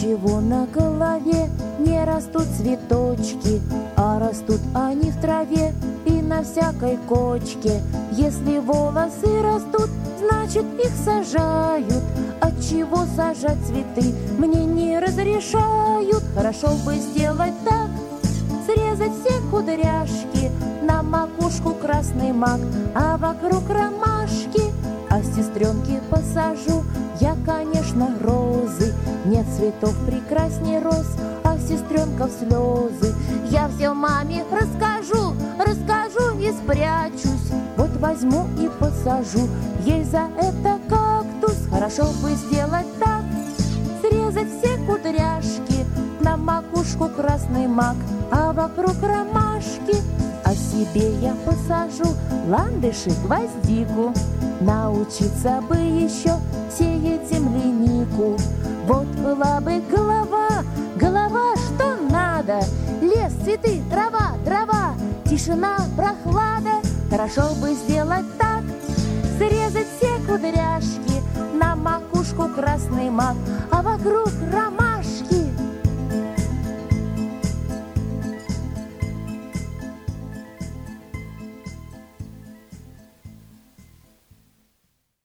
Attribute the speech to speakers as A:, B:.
A: Отчего на голове не растут цветочки, а растут они в траве и на всякой кочке? Если волосы растут, значит их сажают. Отчего сажать цветы мне не разрешают? Хорошо бы сделать так: срезать все кудряшки, на макушку красный мак, а вокруг ромашки. А сестренке посажу я, конечно, розы. Нет цветов прекрасней роз, а сестренка в слезы. Я все маме расскажу и спрячусь. Вот возьму и посажу ей за это кактус. Хорошо бы сделать так: срезать все кудряшки, на макушку красный мак, а вокруг ромашки. А себе я посажу ландыши, гвоздику. Научиться бы еще сеять землянику. Вот была бы голова, что надо. Лес, цветы, трава, тишина, прохлада. Хорошо бы сделать так: срезать все кудряшки, на макушку красный мак, а вокруг ромашки.